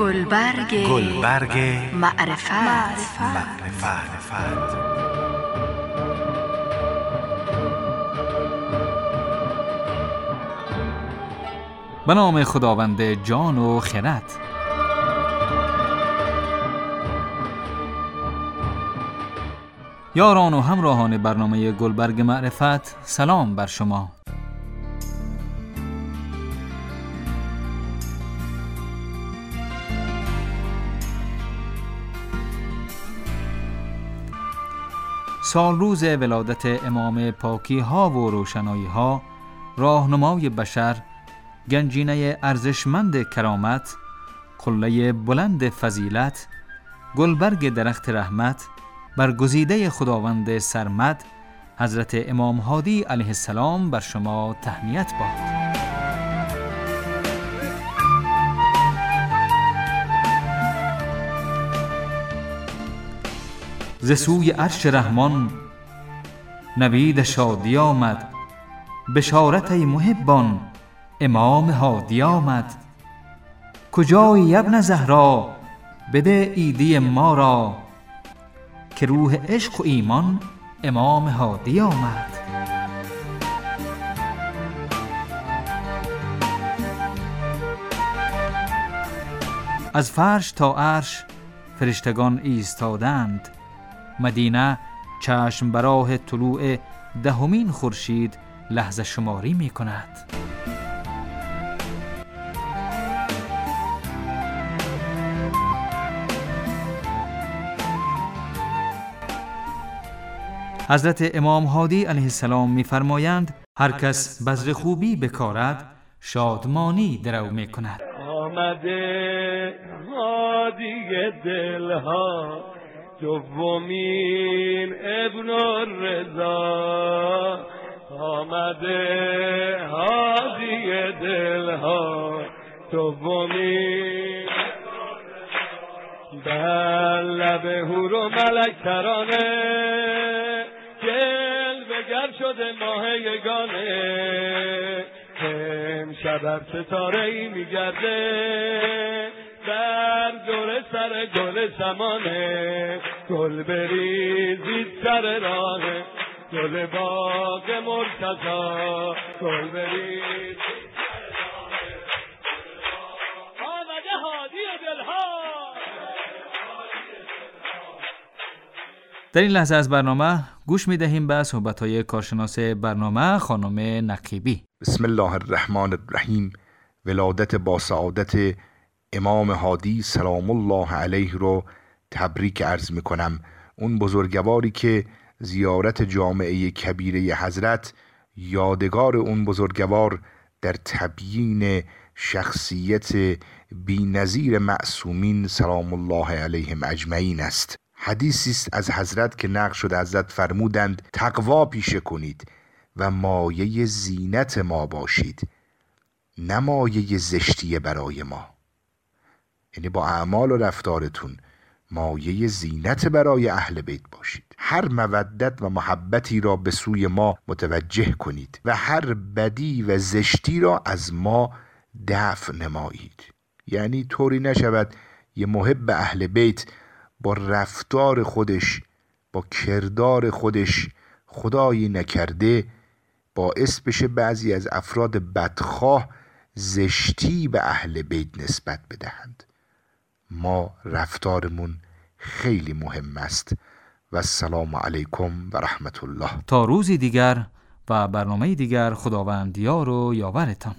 گلبرگ معرفت. به نام خداوند جان و خرد. یاران و همراهان برنامه گلبرگ معرفت، سلام بر شما. سال روز ولادت امام پاکی ها و روشنایی ها، راهنمای بشر، گنجینه ارزشمند کرامت، قله بلند فضیلت، گلبرگ درخت رحمت، برگزیده خداوند سرمد، حضرت امام هادی علیه السلام بر شما تهنیت باد. ز سوی عرش رحمان نوید شادی آمد، بشارت ای محبان امام هادی آمد. کجایی ابن زهرا بده عیدی ما را، که روح عشق و ایمان امام هادی آمد. از فرش تا عرش فرشتگان ایستادند، مدینه چشم براه طلوع دهمین خورشید لحظه شماری می کند. حضرت امام هادی علیه السلام می فرمایند هر کس بذر خوبی بکارد شادمانی درو می کند. آمده هادی دلها، دومین ابن الرضا. آمده هادی دلها، دومین بر لب هور و ملک ترانه، جلوه‌گر شده ماه یگانه. امشب بر ستاره‌ای میگرده، در دور سر گل سمانه. گل بریزید سر راه گل باغ مرتضی، گل بریزید آمده هادی دلها. در این لحظه از برنامه گوش می دهیم به صحبت‌های کارشناس برنامه خانم نقیبی. بسم الله الرحمن الرحیم. ولادت با سعادت امام هادی سلام الله علیه رو تبریک عرض می کنم. اون بزرگواری که زیارت جامعه کبیره حضرت یادگار اون بزرگوار در تبیین شخصیت بی‌نظیر معصومین سلام الله علیهم اجمعین است. حدیثی است از حضرت که نقل شده، حضرت فرمودند تقوا پیشه کنید و مایه زینت ما باشید، نه مایه زشتی برای ما. یعنی با اعمال و رفتارتون مایه زینت برای اهل بیت باشید. هر مودت و محبتی را به سوی ما متوجه کنید و هر بدی و زشتی را از ما دفع نمایید. یعنی طوری نشود یه محب اهل بیت با رفتار خودش، با کردار خودش، خدایی نکرده باعث بشه بعضی از افراد بدخواه زشتی به اهل بیت نسبت بدهند. ما رفتارمون خیلی مهم است. و السلام علیکم و رحمت الله. تا روزی دیگر و برنامه دیگر، خداوند یار و یاورتان.